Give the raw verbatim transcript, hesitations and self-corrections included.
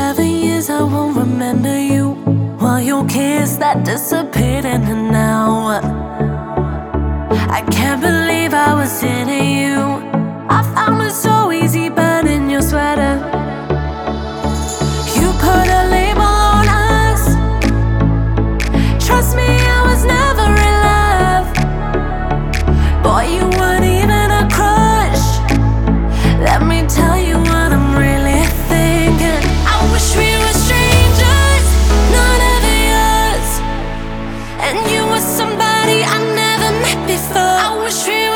seven years I won't remember you, while your kiss that disappeared in an hour. I can't believe I was into you. I found it so easy burning your sweater. You put a label on us. Trust me, I was never in love. Boy, you weren't even a crush. Let me tell you what I'm really thinking. I wish we were strangers, none of yours, and you were somebody I never met before. I wish we